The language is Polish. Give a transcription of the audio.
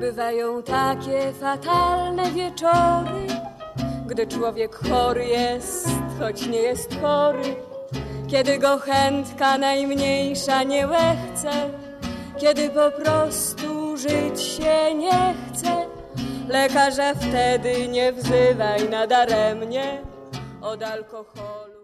Bywają takie fatalne wieczory, gdy człowiek chory jest, choć nie jest chory, kiedy go chętka najmniejsza nie łechce, kiedy po prostu żyć się nie chce. Lekarza wtedy nie wzywaj nadaremnie od alkoholu.